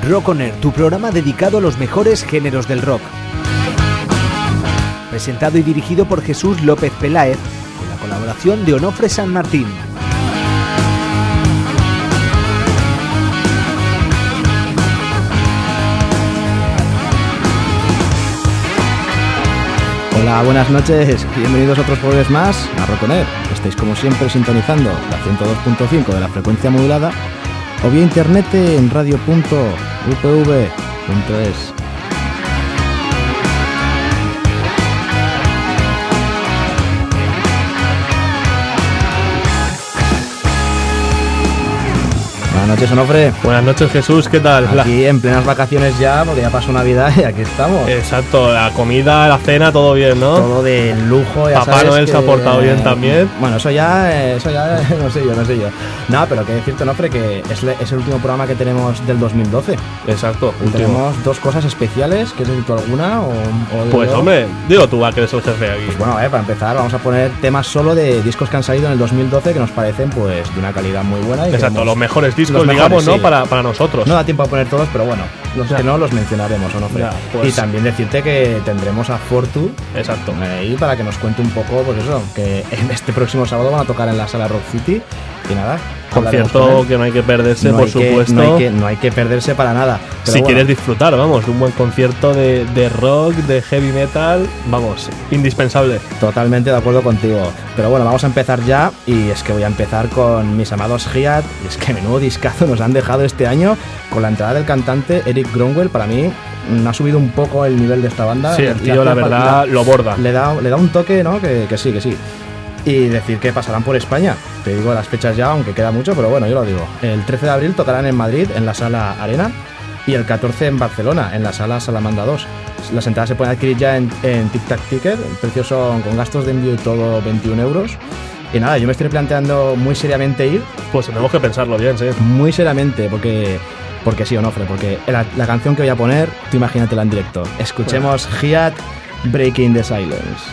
Rock On Air, tu programa dedicado a los mejores géneros del rock. Presentado y dirigido por Jesús López Peláez, con la colaboración de Onofre San Martín. Hola, buenas noches, bienvenidos a otros jueves más a Rock On Air. Estáis como siempre sintonizando la 102.5 de la frecuencia modulada o vía internet en radio.upv.es. Buenas noches, Onofre. Buenas noches, Jesús, ¿qué tal? Aquí en plenas vacaciones ya, porque ya pasó Navidad y aquí estamos. Exacto, la comida, la cena, todo bien, ¿no? Todo de lujo, ya Papá sabes Noel que... se ha portado bien también. Bueno, eso ya no sé yo. No, pero que decirte, Onofre, que es el último programa que tenemos del 2012. Exacto, Y tenemos dos cosas especiales. ¿Quieres decir tú alguna? Pues hombre, digo tú, que eres el jefe aquí. Pues bueno, para empezar vamos a poner temas solo de discos que han salido en el 2012 que nos parecen pues de una calidad muy buena. Y exacto, los mejores discos, los mejores, digamos, ¿no? sí. Para nosotros. No da tiempo a poner todos, pero bueno, los Ya. que no los mencionaremos, Onofre. Ya, pues- Y también decirte que tendremos a Fortu Exacto. ahí para que nos cuente un poco, pues eso, que en este próximo sábado van a tocar en la sala Rock City. Y nada, hablaremos con Concierto él. que no hay que perderse, No por hay que- supuesto. no hay que perderse para nada. Pero Si bueno, quieres disfrutar, vamos, de un buen concierto de rock, de heavy metal, vamos, indispensable. Totalmente de acuerdo contigo. Pero bueno, vamos a empezar ya. Y es que voy a empezar con mis amados Giat. Y es que menudo discazo nos han dejado este año con la entrada del cantante Eric Grönwall. Para mí ha subido un poco el nivel de esta banda. Sí, el Le tío, la hacía verdad, falta- lo borda. le da un toque, ¿no? Que sí. Y decir que pasarán por España. Te digo las fechas ya, aunque queda mucho, pero bueno, yo lo digo. El 13 de abril tocarán en Madrid, en la Sala Arena. Y el 14 en Barcelona, en la Sala Salamandra 2. Las entradas se pueden adquirir ya en Tic Tac Ticket. El precio son, con gastos de envío y todo, 21 euros. Y nada, yo me estoy planteando muy seriamente ir. Pues tenemos que pensarlo bien, sí. Muy seriamente, porque sí, Onofre. Porque la canción que voy a poner, tú imagínatela en directo. Escuchemos Giat, Breaking the Silence.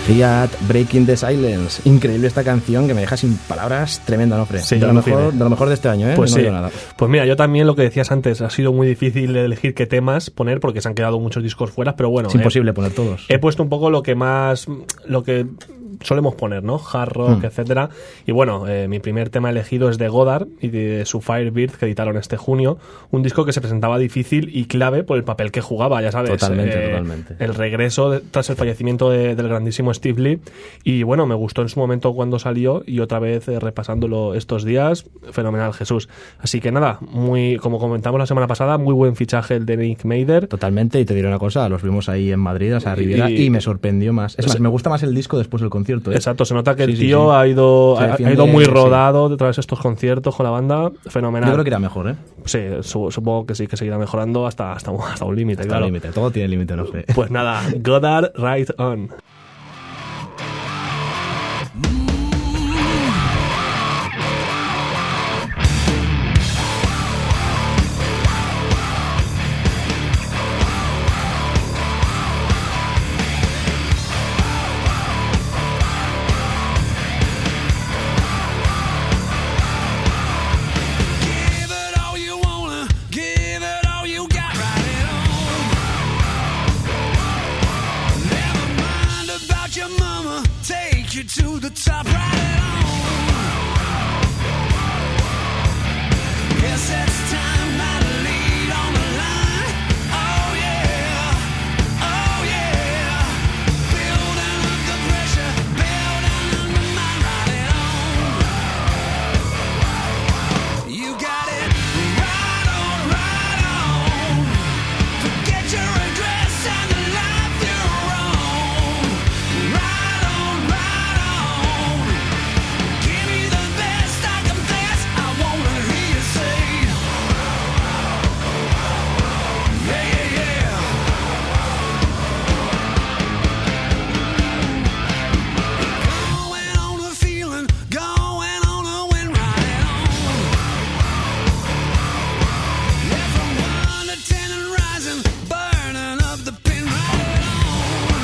Fiat, Breaking the Silence. Increíble esta canción que me deja sin palabras. Tremenda, Nofre. Sí, de lo mejor de este año, ¿eh? Pues no sí. digo nada. Pues mira, yo también lo que decías antes, ha sido muy difícil elegir qué temas poner porque se han quedado muchos discos fuera, pero bueno. Es imposible poner todos. He puesto un poco lo que solemos poner, ¿no? Hard rock, etcétera. Y bueno, mi primer tema elegido es de Godard y de su Firebird que editaron este junio. Un disco que se presentaba difícil y clave por el papel que jugaba, ya sabes. Totalmente. El regreso tras el fallecimiento del grandísimo Steve Lee. Y bueno, me gustó en su momento cuando salió y otra vez repasándolo estos días, fenomenal, Jesús. Así que nada, como comentamos la semana pasada, muy buen fichaje el de Nick Mader. Totalmente, y te diré una cosa, los vimos ahí en Madrid, a Riviera, y me sorprendió más. Es más, me gusta más el disco después del concierto. Exacto, se nota que el tío ha ido muy rodado detrás de estos conciertos con la banda, fenomenal. Yo creo que irá mejor, ¿eh? Sí, supongo que sí, que seguirá mejorando hasta un límite, claro. Un límite, todo tiene límite, no sé. Pues nada, Godard, Right On. To the top, right on. Yes, it's time now to lead on the line. Oh yeah, oh yeah. Building up the pressure, building up the mind, right on. You got it right on. Forget your address and the life you're on. Right on. Give me the best I confess. I wanna hear you say, yeah, yeah, yeah. Going on a feeling, going on a wind, right on. Yeah, from 1 to 10 and rising, burning up the pin, right on.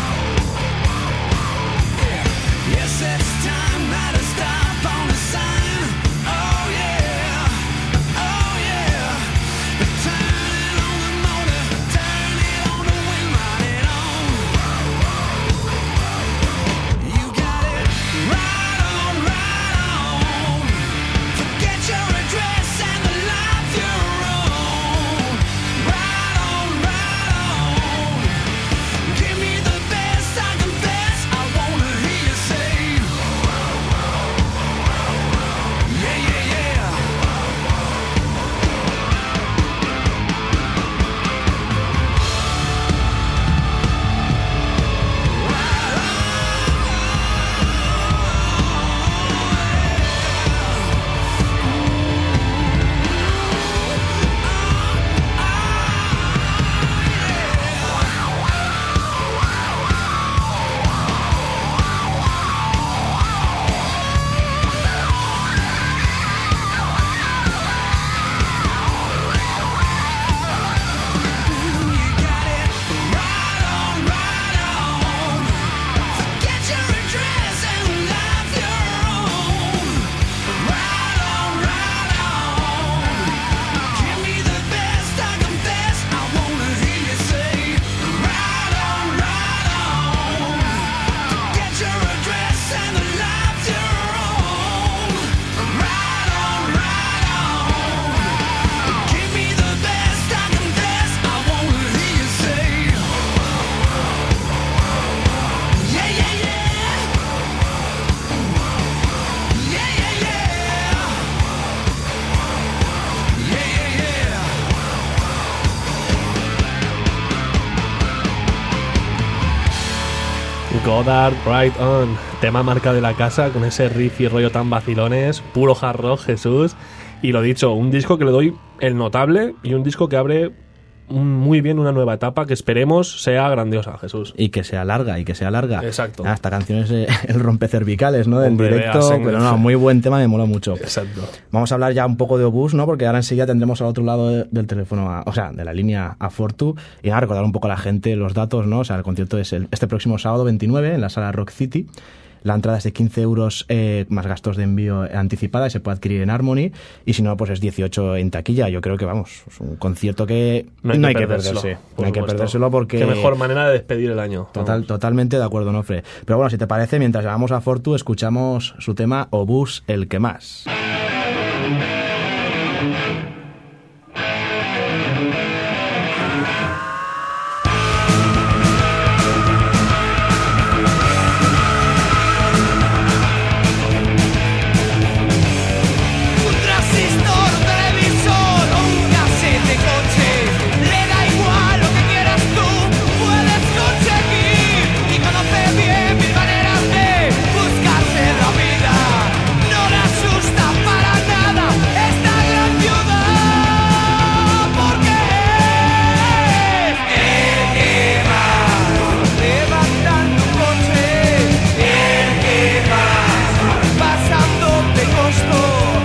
Yeah, yes, it's time now to stop on the sign. Oh yeah, oh yeah. Turn it on the motor, turn it on the wind, right on. You got it right on. Forget your address and the life you're on. Right on. Give me the best I confess. I wanna hear you say, yeah, yeah, yeah. Forget your address and the life you're on. Right on. Give me the best I confess. I wanna hear you say, right on. Forget your address and the life you're on. Right on. Give me the best I confess. I wanna hear you say, yeah, yeah, yeah. Yeah, yeah, yeah. Yeah, yeah, yeah. Godard, Right On, tema marca de la casa con ese riff y rollo tan vacilones, puro hard rock, Jesús. Y lo dicho, un disco que le doy el notable y un disco que abre muy bien una nueva etapa que esperemos sea grandiosa, Jesús. Y que sea larga, Exacto. Esta canción es el rompecervicales, ¿no? Del Hombre, directo, veas, pero no, muy buen tema, me mola mucho. Exacto. Vamos a hablar ya un poco de Obús, ¿no? Porque ahora enseguida tendremos al otro lado del teléfono, de la línea a Fortu, y nada, recordar un poco a la gente los datos, ¿no? O sea, el concierto es este próximo sábado 29 en la sala Rock City. La entrada es de 15 euros más gastos de envío anticipada y se puede adquirir en Harmony. Y si no, pues es 18 en taquilla. Yo creo que, vamos, es un concierto que no hay que perderse. No hay que perdérselo porque... Qué mejor manera de despedir el año. Totalmente de acuerdo, Nofre. Pero bueno, si te parece, mientras llamamos a Fortu, escuchamos su tema Obús, el que más. Un transistor, un televisor o un cassette de coche, le da igual lo que quieras tú, puedes conseguir y conoce bien mil maneras de buscarse la vida. No le asusta para nada esta gran ciudad, porque es el que va levantando un coche, el que va pasando de costo.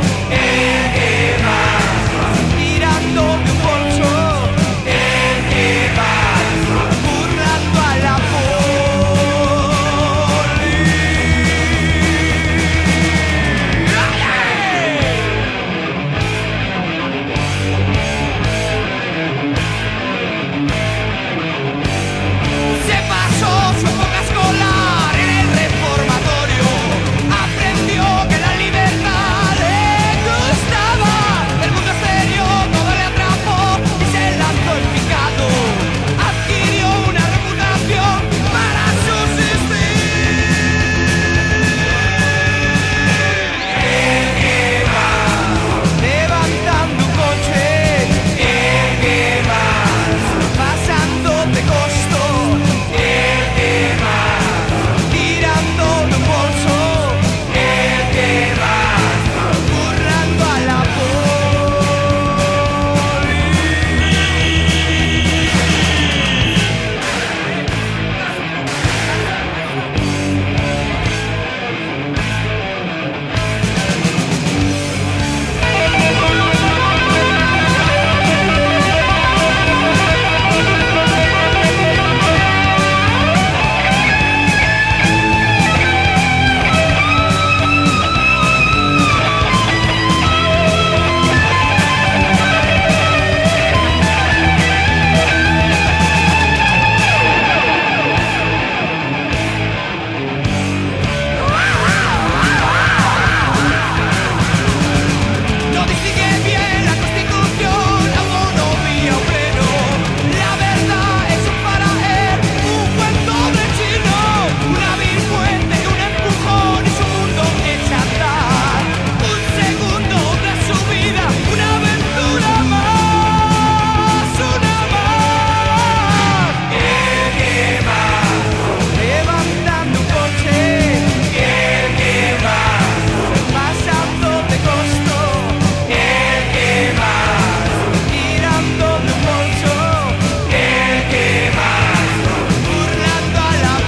Tirando de un bolso, el que va burlando a la Se pasó su época escolar en el reformatorio, aprendió que la libertad le gustaba, el mundo exterior todo le atrapó y se lanzó en picado, adquirió una reputación para subsistir. El que va levantando un coche, el que va pasando de costo, el que va tirando de un bolso, el que va burlando a la No distingue bien la Constitución, la autonomía o pleno. La verdad es para él un cuento de chino, una vil fuente, un empujón y su mundo echa a andar. Un segundo de su vida, una aventura más, una más. El que va levantando un coche, el que va pasando de costo, el que va tirando de un bolso, el que va burlando a la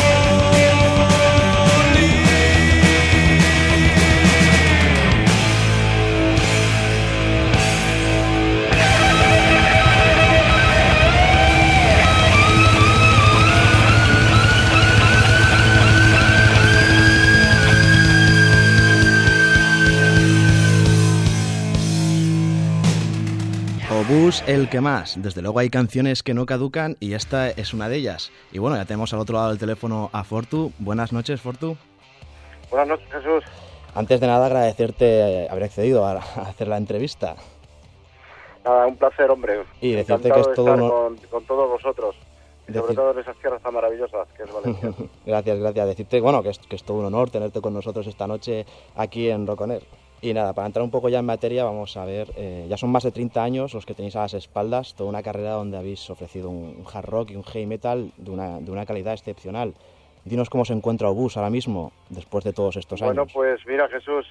Obús, el que más. Desde luego hay canciones que no caducan y esta es una de ellas. Y bueno, ya tenemos al otro lado del teléfono a Fortu. Buenas noches, Fortu. Buenas noches, Jesús. Antes de nada, agradecerte haber accedido a hacer la entrevista. Nada, un placer, hombre. Y decirte Encantado que es de todo estar un honor. con todos vosotros. Y sobre Decir- todo en esas tierras tan maravillosas que es Valencia. Gracias. Decirte, bueno, que es todo un honor tenerte con nosotros esta noche aquí en Rock On Air. Y nada, para entrar un poco ya en materia, vamos a ver, ya son más de 30 años los que tenéis a las espaldas, toda una carrera donde habéis ofrecido un hard rock y un heavy metal de una calidad excepcional. Dinos cómo se encuentra Obús ahora mismo, después de todos estos años. Bueno, pues mira, Jesús,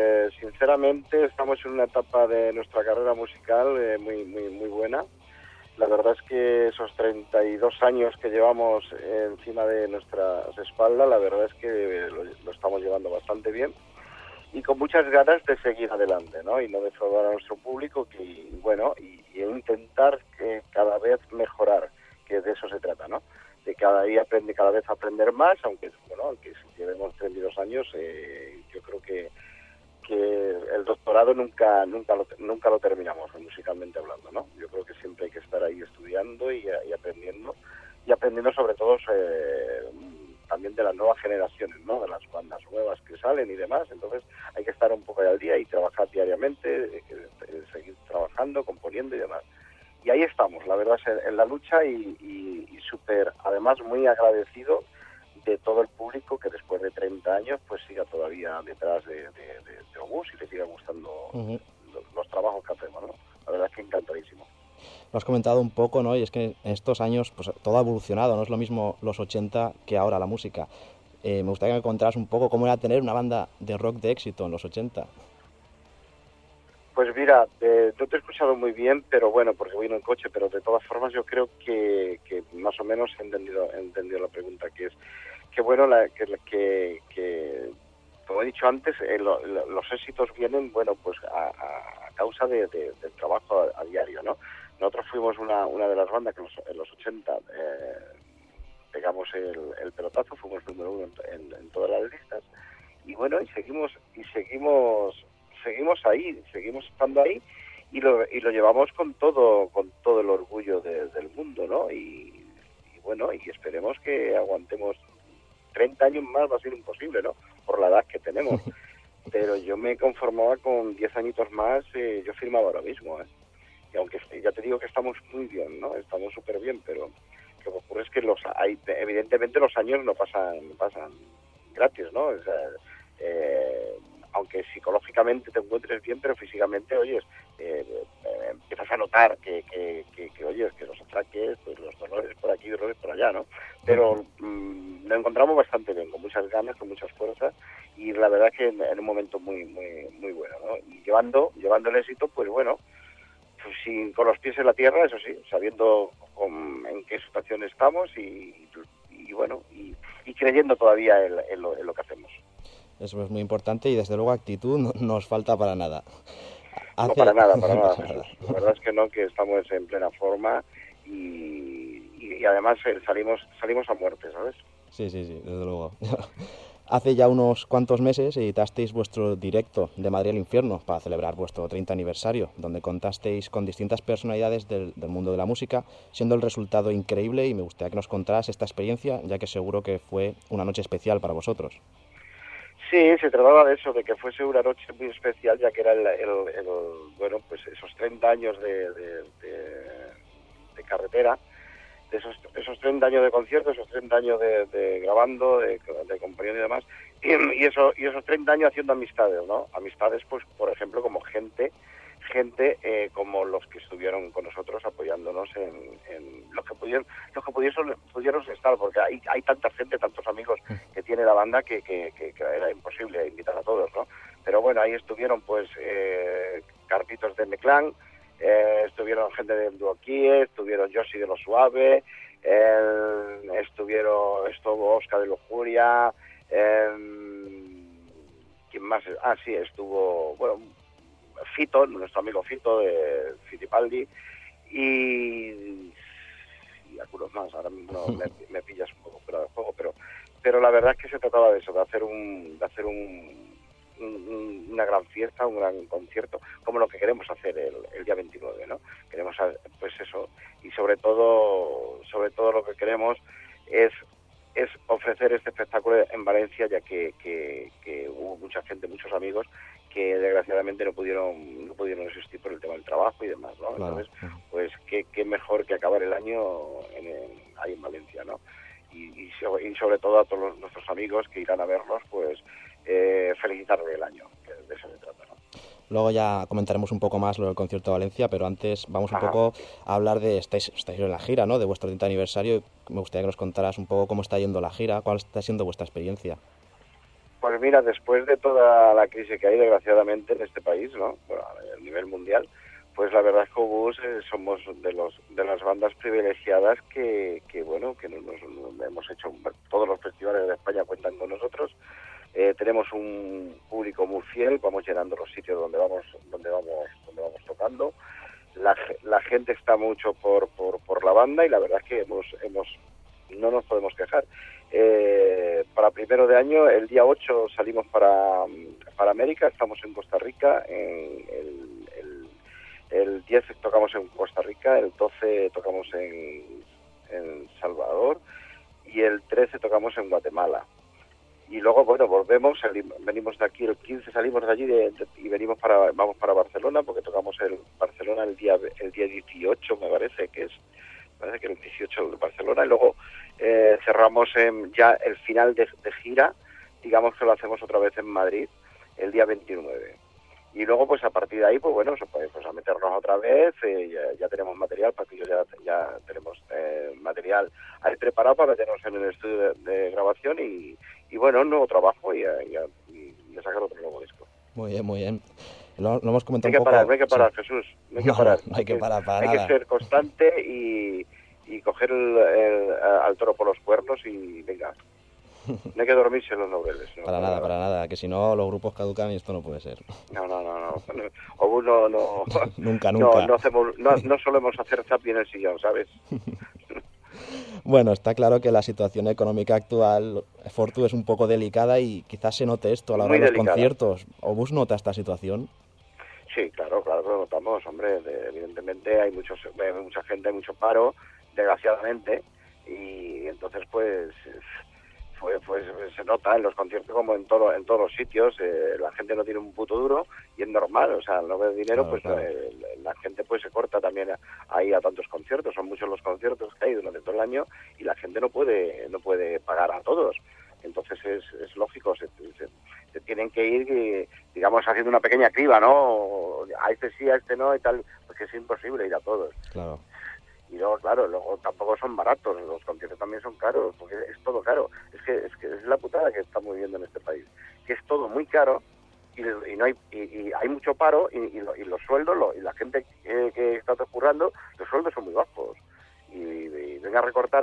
sinceramente estamos en una etapa de nuestra carrera musical muy buena. La verdad es que esos 32 años que llevamos encima de nuestras espaldas, la verdad es que lo estamos llevando bastante bien y con muchas ganas de seguir adelante, ¿no? Y no defraudar a nuestro público, y intentar cada vez mejorar, que de eso se trata, ¿no? De cada vez aprender más, aunque llevemos 32 años, yo creo que el doctorado nunca lo terminamos, musicalmente hablando, ¿no? Yo creo que siempre hay que estar ahí estudiando y aprendiendo sobre todo también de las nuevas generaciones, ¿no? De las bandas nuevas que salen y demás. Entonces hay que estar un poco ahí al día y trabajar diariamente, seguir trabajando, componiendo y demás. Y ahí estamos, la verdad, en la lucha y súper, además, muy agradecido de todo el público que después de 30 años pues siga todavía detrás de Obús y le siga gustando los trabajos que hacemos, ¿no? La verdad es que encantadísimo. Lo has comentado un poco, ¿no? Y es que en estos años pues todo ha evolucionado, no es lo mismo los 80 que ahora la música. Me gustaría que me contaras un poco cómo era tener una banda de rock de éxito en los 80. Pues mira, no te he escuchado muy bien, pero bueno, porque voy en un coche, pero de todas formas yo creo que más o menos he entendido la pregunta, que es que bueno, que como he dicho antes, los éxitos vienen, bueno, pues a causa del trabajo a diario, ¿no? Nosotros fuimos una de las bandas que en los 80 pegamos el pelotazo, fuimos número 1 en todas las listas, y bueno, y seguimos ahí, seguimos estando ahí, y lo llevamos con todo el orgullo del mundo, ¿no? Y bueno, y esperemos que aguantemos 30 años más. Va a ser imposible, ¿no? Por la edad que tenemos. Pero yo me conformaba con 10 añitos más, yo firmaba ahora mismo, ¿eh? Y aunque ya te digo que estamos muy bien, ¿no? Estamos súper bien, pero lo que ocurre es que evidentemente los años no pasan gratis, ¿no? O sea, aunque psicológicamente te encuentres bien, pero físicamente, oyes, empiezas a notar que oyes, que los achaques, pues los dolores por aquí y dolores por allá, ¿no? Pero lo encontramos bastante bien, con muchas ganas, con muchas fuerzas, y la verdad que en un momento muy muy bueno, ¿no? Y llevando el éxito, pues bueno, pues con los pies en la tierra, eso sí, sabiendo en qué situación estamos y bueno, y creyendo todavía en lo que hacemos. Eso es muy importante y desde luego actitud no nos falta para nada. No, para nada, Jesús. La verdad es que no, que estamos en plena forma y además salimos a muerte, ¿sabes? Sí, desde luego. Hace ya unos cuantos meses editasteis vuestro directo de Madrid al Infierno para celebrar vuestro 30 aniversario, donde contasteis con distintas personalidades del mundo de la música, siendo el resultado increíble, y me gustaría que nos contaras esta experiencia, ya que seguro que fue una noche especial para vosotros. Sí, se trataba de eso, de que fuese una noche muy especial, ya que era bueno, pues esos 30 años de carretera, de esos 30 años de conciertos, esos 30 años de grabando, de componiendo y demás, y esos 30 años haciendo amistades, ¿no? Amistades, pues, por ejemplo, como gente como los que estuvieron con nosotros apoyándonos en los que pudieron estar, porque hay tanta gente, tantos amigos que tiene la banda que era imposible invitar a todos, ¿no? Pero bueno, ahí estuvieron pues Carlitos de Meclán, estuvieron gente de Duoquíe, estuvieron Josi de Lo Suave, estuvo Oscar de Lujuria, ¿quién más? Sí, estuvo, bueno, Fito, nuestro amigo Fito de Fittipaldi, y algunos más. Ahora mismo me pillas un poco fuera del juego, pero la verdad es que se trataba de eso, de hacer una gran fiesta, un gran concierto, como lo que queremos hacer el día 29, ¿no? Queremos, pues eso, y sobre todo lo que queremos es ofrecer este espectáculo en Valencia, ya que hubo mucha gente, muchos amigos que desgraciadamente no pudieron asistir por el tema del trabajo y demás, ¿no? Claro. Entonces, pues qué mejor que acabar el año ahí en Valencia, ¿no? Y sobre todo a todos nuestros amigos que irán a vernos, pues felicitarle el año, que de eso se trata, ¿no? Luego ya comentaremos un poco más lo del concierto de Valencia, pero antes vamos un Ajá. poco a hablar de... Estáis en la gira, ¿no?, de vuestro 30 aniversario. Me gustaría que nos contaras un poco cómo está yendo la gira, cuál está siendo vuestra experiencia. Pues mira, después de toda la crisis que hay, desgraciadamente, en este país, ¿no? Bueno, a nivel mundial, pues la verdad es que Obús somos de las bandas privilegiadas que bueno, que nos hemos hecho todos los festivales de España cuentan con nosotros. Tenemos un público muy fiel, vamos llenando los sitios donde vamos tocando. La gente está mucho por la banda y la verdad es que no nos podemos quejar. Para primero de año, el día 8 salimos para América, estamos en Costa Rica, el 10 tocamos en Costa Rica, el 12 tocamos en Salvador y el 13 tocamos en Guatemala. Y luego, bueno, venimos de aquí, el 15 salimos de allí y vamos para Barcelona, porque tocamos en Barcelona el día 18, me parece que es el 18 de Barcelona, y luego cerramos ya el final de gira, digamos que lo hacemos otra vez en Madrid, el día 29. Y luego, pues a partir de ahí, pues bueno, pues a meternos otra vez, ya tenemos material, para que ya tenemos material ahí preparado para meternos en el estudio de grabación y bueno, un nuevo trabajo y sacar otro nuevo disco. Muy bien, muy bien. Lo hemos comentado No hay que un poco. parar, no hay que parar, Sí. Jesús, no hay que parar. No hay que parar para hay nada. que ser constante y coger al toro por los cuernos y venga. No hay que dormirse en los laureles. No, Para nada, que si no los grupos caducan y esto no puede ser. No. Obús no. Nunca. No solemos hacer zapping en el sillón, ¿sabes? Bueno, está claro que la situación económica actual, Fortu, es un poco delicada y quizás se note esto a la hora Muy de los delicada. conciertos. ¿Obús nota esta situación? Sí, claro que lo notamos, hombre. Evidentemente hay mucha gente, hay mucho paro, desgraciadamente, y entonces pues se nota en los conciertos como en todos los sitios. La gente no tiene un puto duro y es normal, o sea, al no ver dinero, Claro, pues claro. la gente pues se corta también ahí a tantos conciertos. Son muchos los conciertos que hay durante todo el año y la gente no puede pagar a todos. Entonces es lógico, se tienen que ir, digamos, haciendo una pequeña criba, ¿no? A este sí, a este no y tal, porque es imposible ir a todos. Claro. Y luego, claro, tampoco son baratos, los conciertos también son caros, porque es todo caro. Es que es la putada que estamos viviendo en este país, que es todo muy caro y no hay mucho paro y los sueldos, y la gente que está currando, los sueldos son muy bajos. Y venga a recortar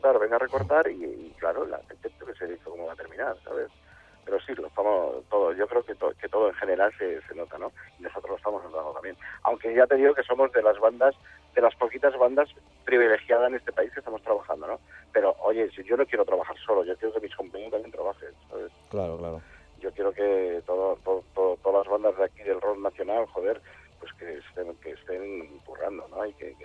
y claro, la gente que se dice cómo va a terminar, ¿sabes? Pero sí, yo creo que todo en general se nota, ¿no? Y nosotros lo estamos notando también. Aunque ya te digo que somos de las poquitas bandas privilegiadas en este país que estamos trabajando, ¿no? Pero, oye, si yo no quiero trabajar solo, yo quiero que mis compañeros también trabajen, ¿sabes? Claro. Yo quiero que todas las bandas de aquí del rock nacional, joder, pues que estén currando, ¿no? Y que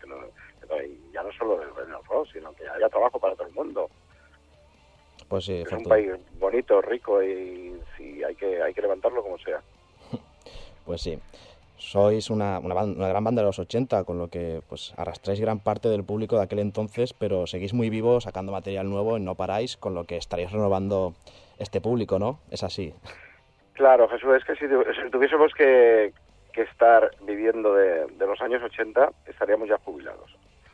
y ya no solo del rock, sino que haya trabajo para todo el mundo. Pues sí, Es un Fortu. país bonito, rico y sí, hay que levantarlo como sea. Pues sí. Sois una gran banda de los 80, con lo que pues arrastráis gran parte del público de aquel entonces, pero seguís muy vivos, sacando material nuevo y no paráis, con lo que estaréis renovando este público, ¿no? Es así. Claro, Jesús, es que si tuviésemos que estar viviendo de los años 80, estaríamos ya jubilados.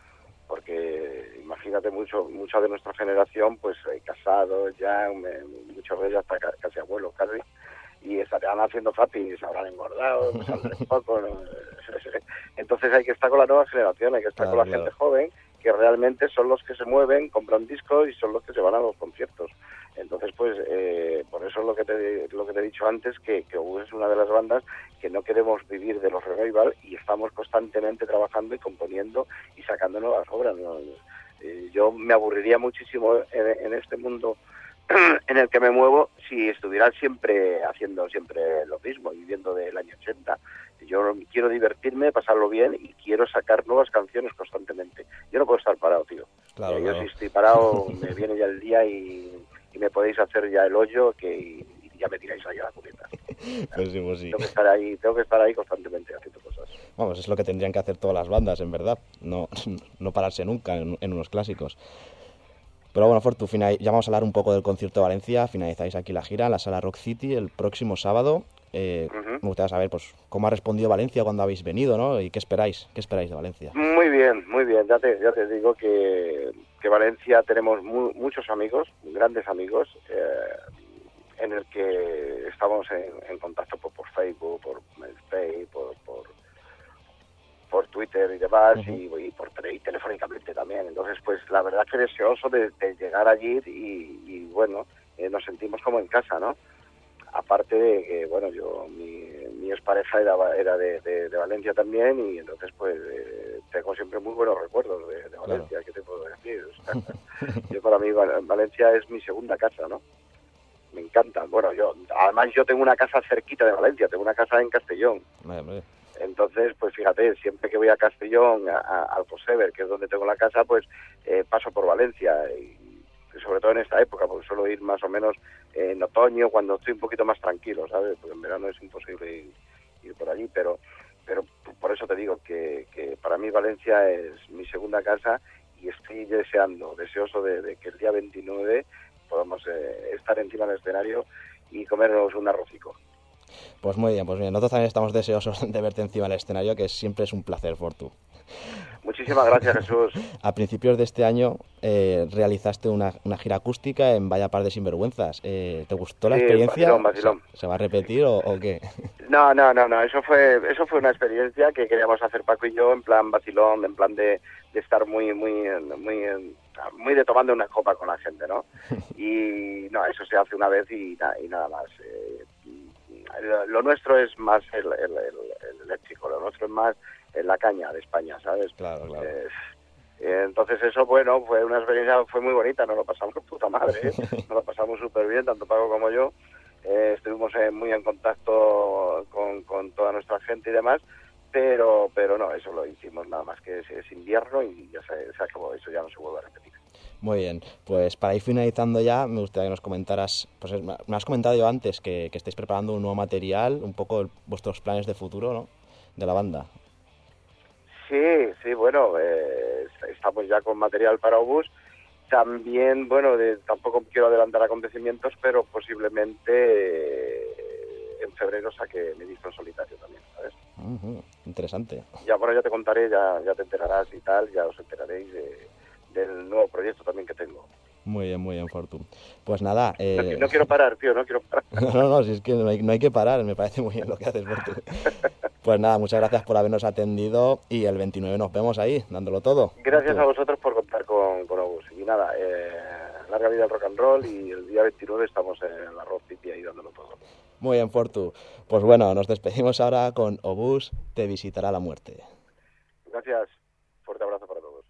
Porque imagínate, mucha de nuestra generación, pues casados ya, muchos de ellos hasta casi abuelos, casi, y estarían haciendo zapping y se habrán engordado, pues, saldrán poco, ¿no? Entonces hay que estar con la nueva generación, hay que estar con la gente joven, que realmente son los que se mueven, compran discos y son los que se van a los conciertos. Entonces, pues, por eso es lo que te he dicho antes, que Obús es una de las bandas que no queremos vivir de los revival y estamos constantemente trabajando y componiendo y sacando nuevas obras, ¿no? Yo me aburriría muchísimo en este mundo en el que me muevo si estuviera haciendo siempre lo mismo, viviendo del año 80. Yo quiero divertirme, pasarlo bien y quiero sacar nuevas canciones constantemente. Yo no puedo estar parado, tío. Claro, Yo si estoy parado me viene ya el día y me podéis hacer ya el hoyo y ya me tiráis ahí a la cuneta. Pues sí. Tengo que estar ahí constantemente haciendo cosas. Vamos, es lo que tendrían que hacer todas las bandas, en verdad. No pararse nunca en unos clásicos. Pero bueno, Fortu, ya vamos a hablar un poco del concierto de Valencia. Finalizáis aquí la gira en la Sala Rock City el próximo sábado. Me gustaría saber pues cómo ha respondido Valencia cuando habéis venido, ¿no? Y qué esperáis de Valencia. Muy bien. Ya te digo que Valencia tenemos muchos amigos, grandes amigos, en el que estamos en contacto por Facebook, por MySpace, por Twitter y demás, y y telefónicamente también. Entonces, pues la verdad que deseoso de llegar allí y bueno, nos sentimos como en casa, ¿no? Aparte de que, bueno, mi expareja era de Valencia también, y entonces pues tengo siempre muy buenos recuerdos de Valencia. Claro. ¿Qué te puedo decir? O sea, yo para mí Valencia es mi segunda casa, ¿no? Me encanta. Bueno, además yo tengo una casa cerquita de Valencia, tengo una casa en Castellón. Vale. Entonces, pues fíjate, siempre que voy a Castellón, al Posever, que es donde tengo la casa, pues paso por Valencia, y sobre todo en esta época, porque suelo ir más o menos en otoño, cuando estoy un poquito más tranquilo, ¿sabes? Porque en verano es imposible ir por allí, pero por eso te digo que para mí Valencia es mi segunda casa, y estoy deseoso de que el día 29 podamos estar encima del escenario y comernos un arrocico. Pues muy bien, nosotros también estamos deseosos de verte encima del escenario, que siempre es un placer, Fortu. Muchísimas gracias, Jesús. A principios de este año realizaste una gira acústica en Vaya Par de Sinvergüenzas. ¿Te gustó la experiencia? Vacilón. ¿Se va a repetir o qué? No, eso fue una experiencia que queríamos hacer Paco y yo, en plan vacilón, en plan de estar muy de tomando una copa con la gente, ¿no? Y no, eso se hace una vez y nada más. Lo nuestro es más el eléctrico, lo nuestro es más la caña de España, ¿sabes? Claro. Entonces eso, bueno, fue una experiencia, fue muy bonita, nos lo pasamos puta madre, nos lo pasamos súper bien, tanto Paco como yo. Estuvimos muy en contacto con toda nuestra gente y demás, pero no, eso lo hicimos nada más que es invierno y ya se acabó, eso ya no se vuelve a repetir. Muy bien, pues para ir finalizando ya, me gustaría que nos comentaras, pues me has comentado yo antes que estáis preparando un nuevo material, un poco vuestros planes de futuro, ¿no?, de la banda. Sí, bueno, estamos ya con material para Obús. También, bueno, tampoco quiero adelantar acontecimientos, pero posiblemente en febrero saque mi disco en solitario también, ¿sabes? Interesante. Ya, bueno, ya te contaré, ya te enterarás y tal, ya os enteraréis del nuevo proyecto también que tengo. Muy bien, Fortu. Pues nada... No quiero parar, tío, no quiero parar. No, si es que no hay que parar, me parece muy bien lo que haces, Fortu. Pues nada, muchas gracias por habernos atendido y el 29 nos vemos ahí, dándolo todo. Gracias a vosotros por contar con Obús. Y nada, larga vida al rock and roll, y el día 29 estamos en la Rock City ahí dándolo todo. Muy bien, Fortu. Pues bueno, nos despedimos ahora con Obús, te visitará la muerte. Gracias, fuerte abrazo para todos.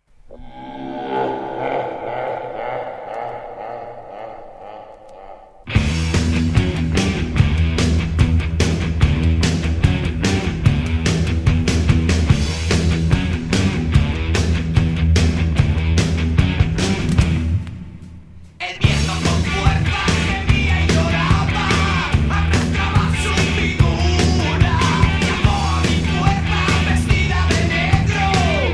El viento con fuerza gemía y lloraba, arrastraba su figura, llamó a mi puerta vestida de negro.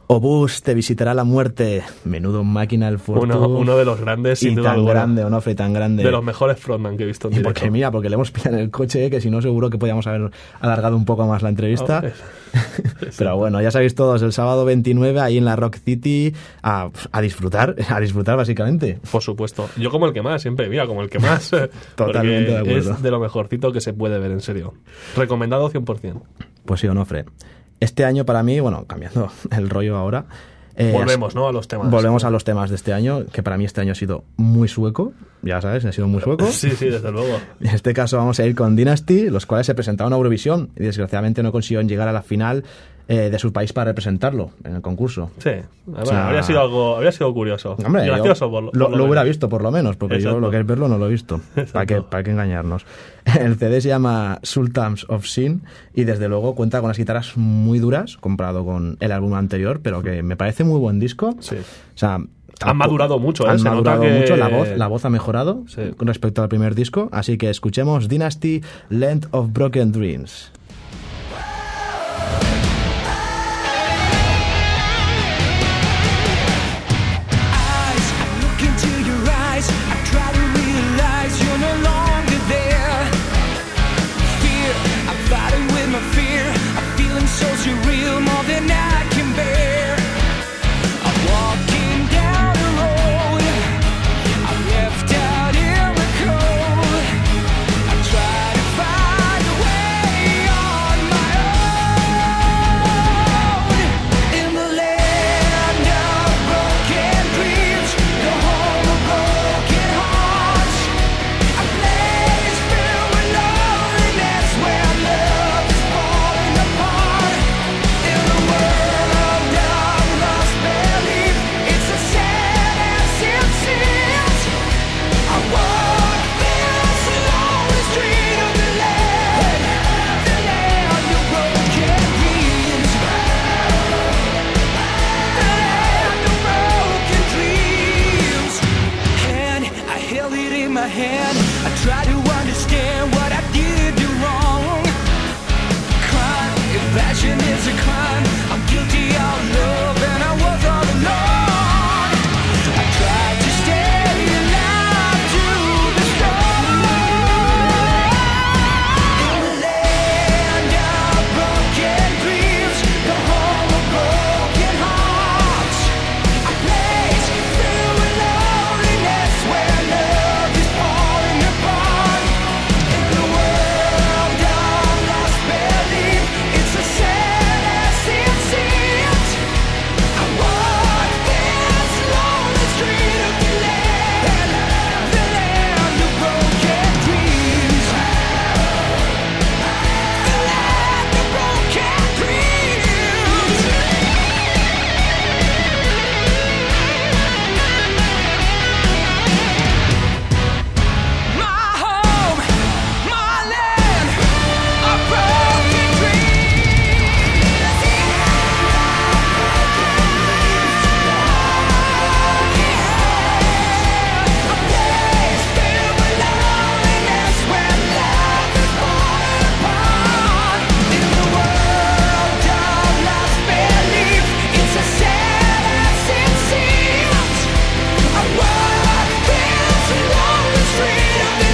Obús te visitará la muerte. Menudo máquina el Fortu. Uno de los grandes, sin y duda tan alguna. grande, Onofre, tan grande. De los mejores frontman que he visto en Y directo. porque mira, porque le hemos pillado en el coche, que si no seguro que podíamos haber alargado un poco más la entrevista. Pero bueno, ya sabéis todos, el sábado 29 ahí en la Rock City a disfrutar básicamente. Por supuesto. Yo como el que más, siempre, mira, como el que más. Totalmente de porque acuerdo. Es de lo mejorcito que se puede ver, en serio. Recomendado 100%. Pues sí, Onofre. Este año para mí, bueno, cambiando el rollo ahora... Volvemos, ¿no? A los temas. Volvemos a los temas de este año, que para mí este año ha sido muy sueco, ya sabes, ha sido muy sueco. Sí, desde luego. En este caso vamos a ir con Dynasty, los cuales se presentaron a Eurovisión y desgraciadamente no consiguieron llegar a la final de su país para representarlo en el concurso. Sí, bueno, habría sido curioso. Hombre, gracioso yo por lo menos. hubiera visto por lo menos, porque Exacto. yo lo que es verlo no lo he visto. ¿Para qué engañarnos? El CD se llama Sultans of Sin y desde luego cuenta con unas guitarras muy duras comparado con el álbum anterior, pero que me parece muy buen disco. Sí. O sea, Han madurado mucho, Han se nota madurado que... mucho, la voz ha mejorado Sí. con respecto al primer disco, así que escuchemos Dynasty, Land of Broken Dreams. Look into your eyes, I try to realize you're no longer there. Fear, I'm fighting with my fear. I'm feeling so surreal, more than I can bear. I'm walking down the road, I'm left out in the cold. I try to find a way on my own. In the land of broken dreams, the home of broken hearts, a place filled with loneliness where love is falling apart. In the world of lost belief, it's as sad as it seems. I walk this lonely street of the land of broken dreams. Broken dreams. And I held it in my hand. I tried to understand what I did do wrong. Crime, if passion is a crime, I'm guilty of love and I was all alone. I tried to stay alive to the storm. In the land of broken dreams, the home of broken hearts, a place filled with loneliness where love is falling apart. In the world of lost belief, it's as sad as it seems. I walk this lonely street of the land of broken dreams. The land of broken dreams. My home, my land of broken dreams. A place filled with loneliness where love is falling apart. In the world of lost belief, it's as sad as it seems. I walk this lonely street of the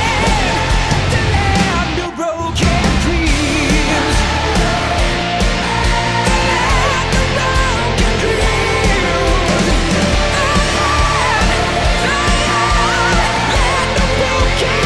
land of broken dreams. The land of broken dreams. Land of broken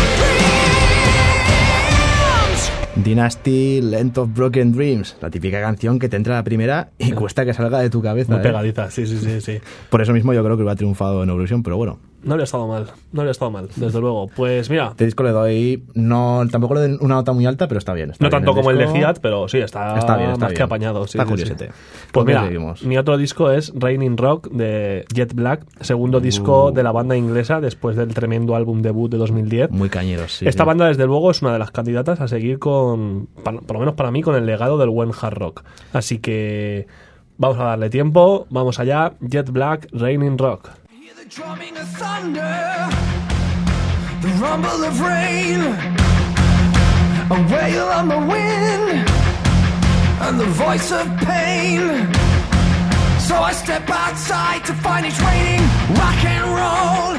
dreams. Dynasty, Land of Broken Dreams, la típica canción que te entra a la primera y cuesta que salga de tu cabeza. Muy pegadiza, sí. Por eso mismo yo creo que hubiera triunfado en Eurovisión, pero bueno, No habría estado mal, desde luego. Pues mira, este disco le doy, tampoco le doy una nota muy alta, pero está bien. Está no bien tanto como el de disco. Giat, pero sí, está bien, más bien. que apañado. Sí, Está sí, curiosete. sí. ¿Con Pues qué mira, seguimos? mi otro disco es Raining Rock de Jet Black, segundo disco de la banda inglesa después del tremendo álbum debut de 2010. Muy cañeros, sí. Esta sí. banda, desde luego, es una de las candidatas a seguir con, por lo menos para mí, con el legado del buen hard rock. Así que vamos a darle tiempo, vamos allá. Jet Black, Raining Rock. Hear the drumming of thunder, the rumble of rain, a wail on the wind, and the voice of pain So I step outside to find it's raining rock and roll.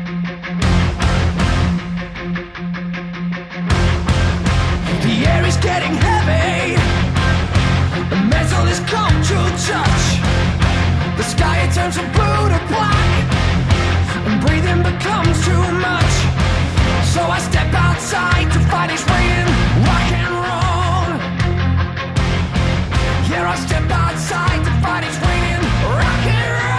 The air is getting heavy. The metal has come to touch. The sky it turns from blue to black, and breathing becomes too much. So I step outside to find it's raining rock and roll. Yeah, I step outside to find it's raining rock and roll.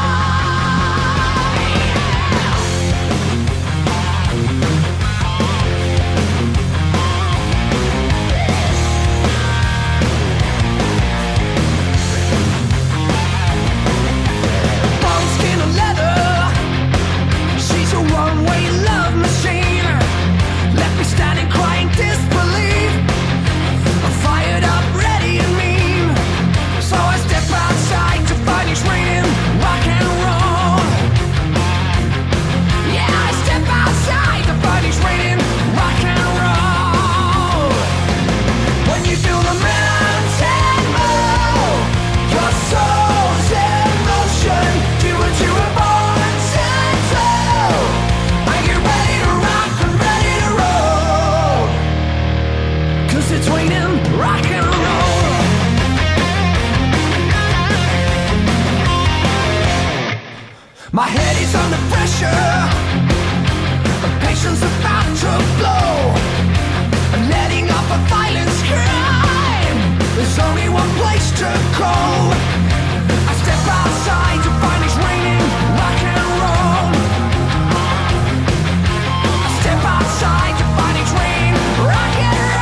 One-way love machine left me standing crying disbelief. I'm fired up, ready and mean. So I step outside to find it's raining rock and roll. Yeah, I step outside to find it's raining rock and roll. When you feel the mountain move, your soul's in motion. Do what you were born to do. It's raining rock and roll. My head is under pressure. The patience about to blow. I'm letting off a violent scream. There's only one place to go. I step outside to find it's raining rock and roll. I step outside to find it's raining rock and roll.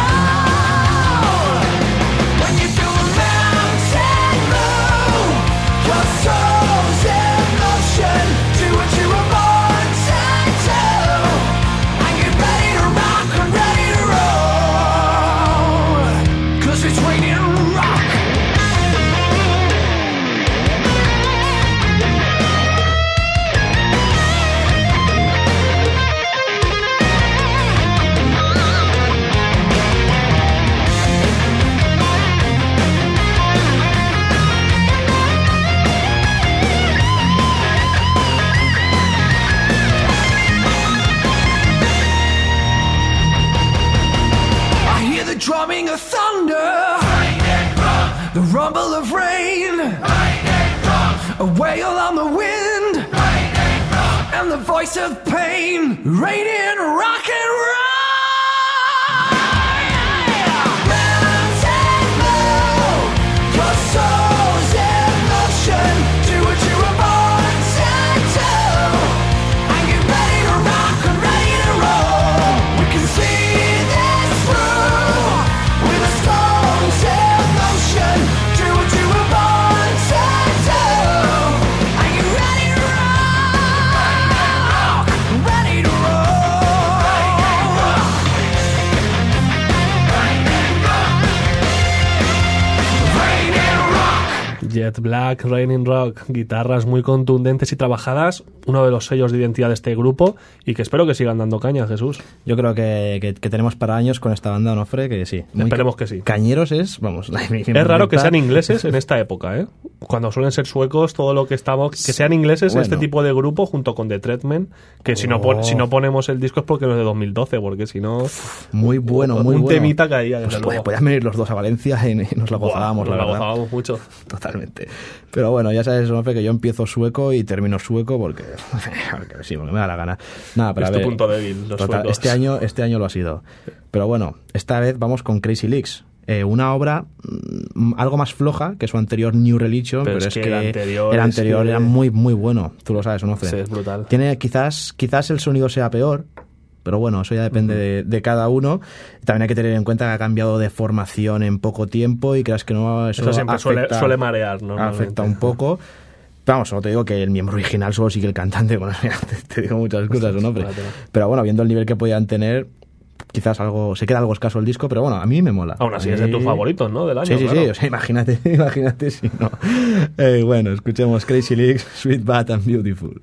Your soul's in motion. Do what you were born to do. And get ready to rock and ready to roll. 'Cause it's raining rock. Drumming of thunder, the rumble of rain, a wail on the wind, and the voice of pain, raining rock and roll. Mountain move, your soul's in motion. Do what you were born to do, and get ready to rock and ready to roll. We can see this through. With a storm's in motion, do what you were born to do. Are you ready to rock? Ready to roll. Rain and rock. Jet Black, Raining Rock, guitarras muy contundentes y trabajadas, uno de los sellos de identidad de este grupo y que espero que sigan dando caña, Jesús. Yo creo que tenemos para años con esta banda, Onofre, que sí. Esperemos que sí. Cañeros es, vamos... Es raro que sean ingleses en esta época, ¿eh? Cuando suelen ser suecos, todo lo que estamos... Que sean ingleses en este tipo de grupo junto con The Treatment, que si no ponemos el disco es porque no es de 2012, porque si no... Muy bueno, muy un bueno. temita caía, desde luego. Podían venir los dos a Valencia y nos la gozábamos, la verdad. Nos la gozábamos mucho. Totalmente. Pero bueno, ya sabes, Onofre, que yo empiezo sueco y termino sueco porque sí, porque me da la gana. Nada, pero es a ver, tu punto débil, los total, suecos. Este año lo ha sido. Pero bueno, esta vez vamos con Crazy Leaks. Una obra algo más floja que su anterior New Religion, pero es que el anterior era muy, muy bueno. Tú lo sabes, Onofre. Sí, es brutal. Tiene quizás el sonido sea peor, pero bueno, eso ya depende de cada uno. También hay que tener en cuenta que ha cambiado de formación en poco tiempo y creas que no, eso siempre afecta, suele marear, ¿no? Afecta un poco. Vamos, solo te digo que el miembro original solo sigue el cantante. Bueno, te digo muchas cosas, ¿no? Pero bueno, viendo el nivel que podían tener, quizás se queda algo escaso el disco, pero bueno, a mí me mola. Aún así es de tus favoritos, ¿no? Del año. Sí, claro. sí, o sea, imagínate si no. Bueno, escuchemos Crazy Leaks, Sweet, Bad and Beautiful.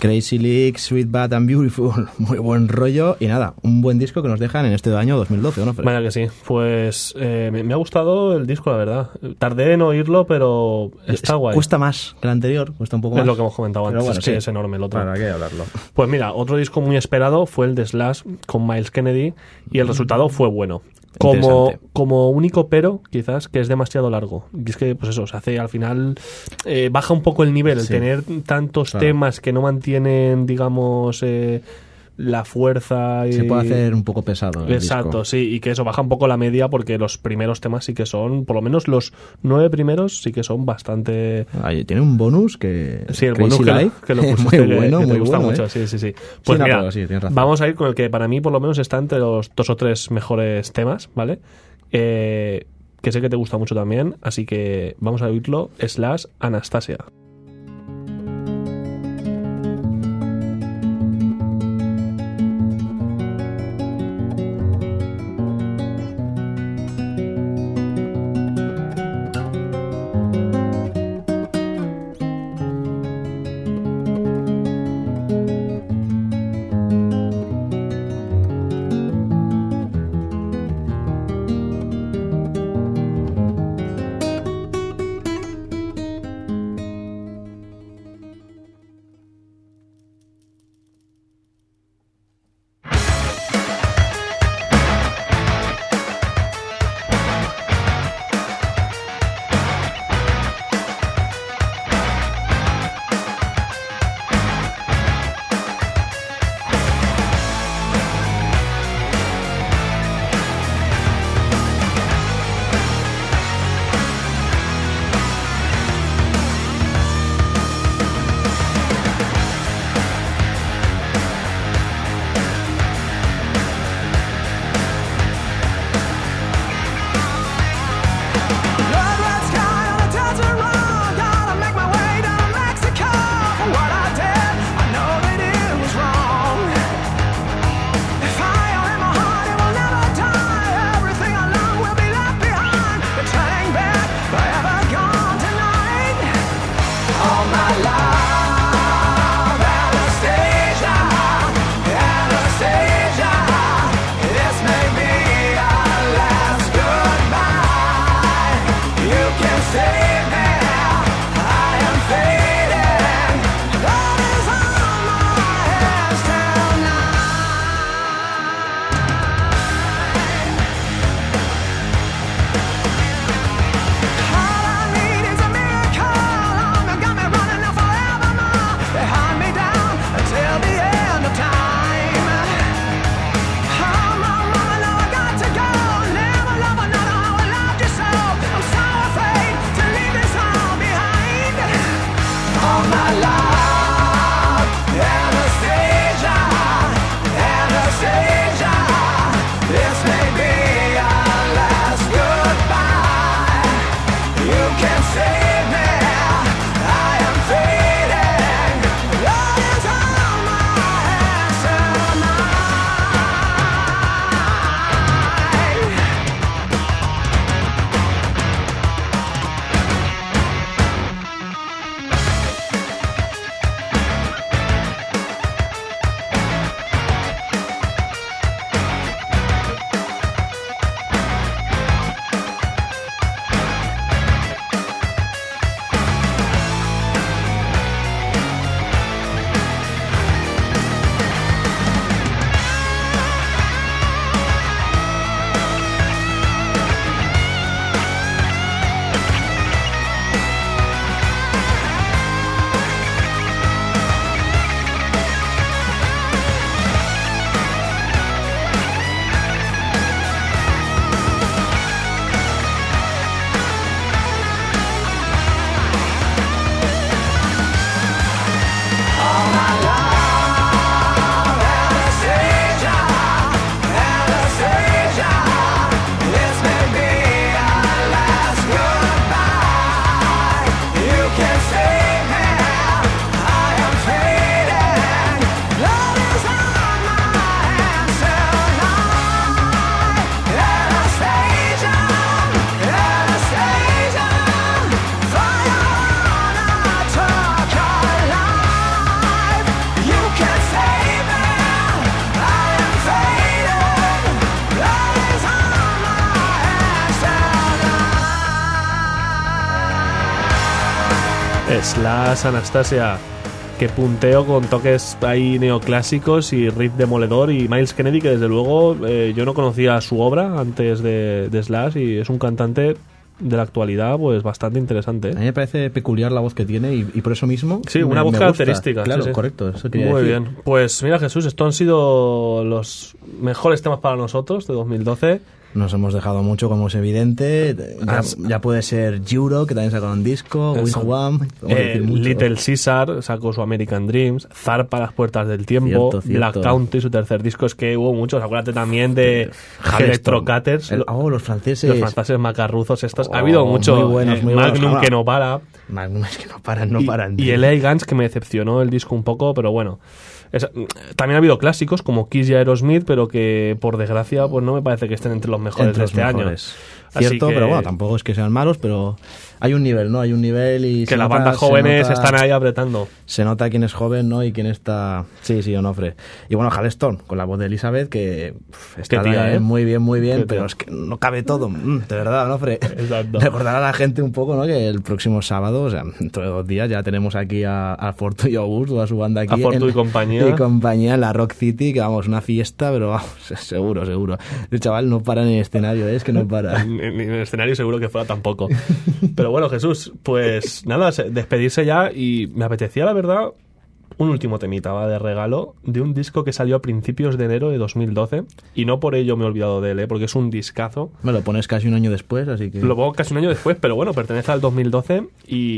Crazy League, Sweet Bad and Beautiful, muy buen rollo y nada, un buen disco que nos dejan en este año 2012, ¿no, Fred? Vaya que sí, pues me ha gustado el disco, la verdad. Tardé en oírlo, pero está guay. Cuesta más que el anterior, cuesta un poco más. Es lo que hemos comentado Pero antes, bueno, es que sí. es enorme el otro. ¿Para qué hablarlo? Pues mira, otro disco muy esperado fue el de Slash con Miles Kennedy y el resultado fue bueno. Interesante. Como único pero, quizás, que es demasiado largo. Y es que, pues eso, se hace al final... baja un poco el nivel, el Sí. tener tantos Claro. temas que no mantienen, digamos... la fuerza y... Se puede hacer un poco pesado el Exacto, disco. sí, y que eso baja un poco la media porque los primeros temas sí que son, por lo menos los 9 primeros sí que son bastante... Ay, tiene un bonus que... Sí, el Crazy bonus Life, que lo muy pusiste, bueno, que te muy gusta bueno, mucho, ¿eh? sí, sí, sí. Pues no, mira, pero sí, tienes razón. vamos a ir con el que para mí por lo menos está entre los 2 o 3 mejores temas, ¿vale? Que sé que te gusta mucho también, así que vamos a oírlo, Slash Anastasia. Slash Anastasia, que punteo con toques ahí neoclásicos y riff demoledor, y Miles Kennedy, que desde luego yo no conocía su obra antes de Slash, y es un cantante de la actualidad pues bastante interesante. A mí me parece peculiar la voz que tiene y por eso mismo Sí, una voz me característica. Claro, sí. correcto, eso quería Muy decir. bien. Pues mira, Jesús, estos han sido los mejores temas para nosotros de 2012. Nos hemos dejado mucho, como es evidente. Ya puede ser Juro, que también sacó un disco, Eso. Wigwam, podemos decir mucho. Little Caesar sacó su American Dreams, Zarpa, Las Puertas del Tiempo, Cierto, cierto. Black Country, su tercer disco. Es que hubo muchos. Acuérdate también de Electrocaters, Los franceses. los franceses macarruzos estos. Ha Oh, habido mucho. muy buenos, muy buenos. Magnum, Ah, que no para. Magnum, es que no paran. Y el LA Guns, que me decepcionó el disco un poco, pero bueno. También ha habido clásicos como Kiss y Aerosmith, pero que por desgracia pues no me parece que estén entre los mejores Entre de los este mejores. año. Cierto, Así que- pero bueno, tampoco es que sean malos, pero hay un nivel, ¿no? Hay un nivel y Que se las nota- bandas se jóvenes nota- están ahí apretando. Se nota quién es joven, ¿no? Y quién está... Sí, Onofre. Y bueno, Halestorm, con la voz de Elizabeth, que está Qué tía, ¿eh? muy bien, Qué pero tía. es que no cabe todo. De verdad, Onofre. Exacto. Recordar a la gente un poco, ¿no? Que el próximo sábado, o sea, dentro de 2 días, ya tenemos aquí a Fortu y Augusto, a su banda aquí. A Fortu y compañía. Y compañía en la Rock City, que vamos, una fiesta, pero vamos, seguro. El chaval no para en el escenario, es que no para. Ni en el escenario seguro que fuera tampoco. Pero bueno, Jesús, pues nada, despedirse ya, y me apetecía, la verdad, un último temita, ¿va? De regalo, de un disco que salió a principios de enero de 2012, y no por ello me he olvidado de él, porque es un discazo. Me lo pones casi un año después, así que... Lo pongo casi un año después, pero bueno, pertenece al 2012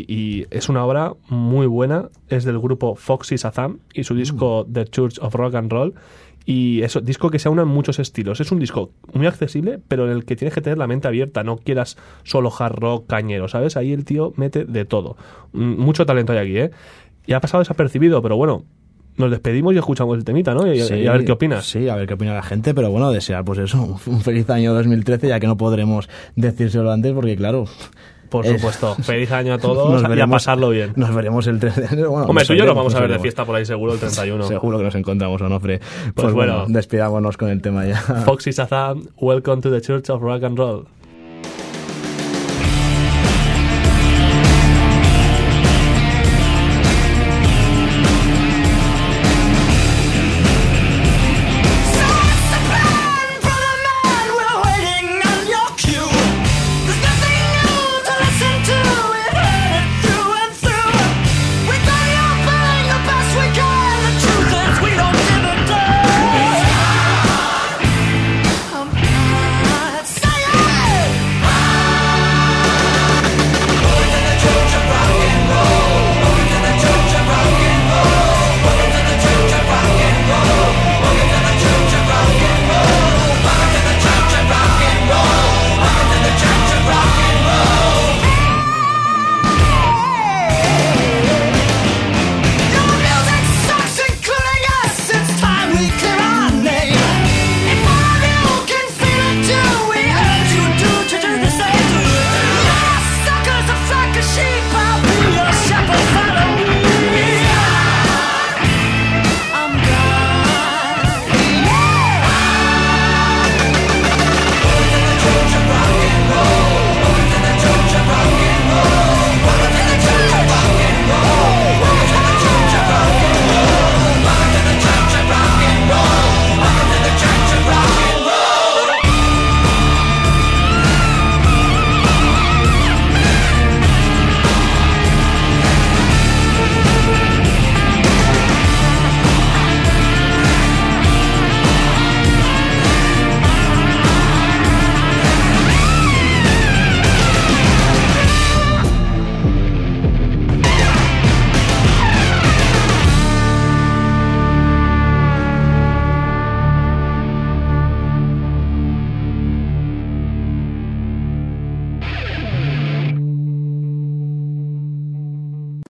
y es una obra muy buena. Es del grupo Foxy Shazam y su disco The Church of Rock and Roll. Y es un disco que se aúna en muchos estilos. Es un disco muy accesible, pero en el que tienes que tener la mente abierta. No quieras solo hard rock cañero, ¿sabes? Ahí el tío mete de todo. Mucho talento hay aquí, ¿eh? Y ha pasado desapercibido, pero bueno, nos despedimos y escuchamos el temita, ¿no? Y a ver qué opinas. Sí, a ver qué opina la gente, pero bueno, desear pues eso, un feliz año 2013, ya que no podremos decírselo antes, porque claro... Por supuesto. Feliz año a nos todos y a veremos- pasarlo bien. Nos veremos el 13 de enero. Bueno, Hombre, tú y yo nos veremos, vamos a ver de veremos. fiesta por ahí seguro el 31. Seguro que nos encontramos, Onofre. Pues bueno. bueno, despidámonos con el tema ya. Foxy Shazam, welcome to the Church of Rock and Roll.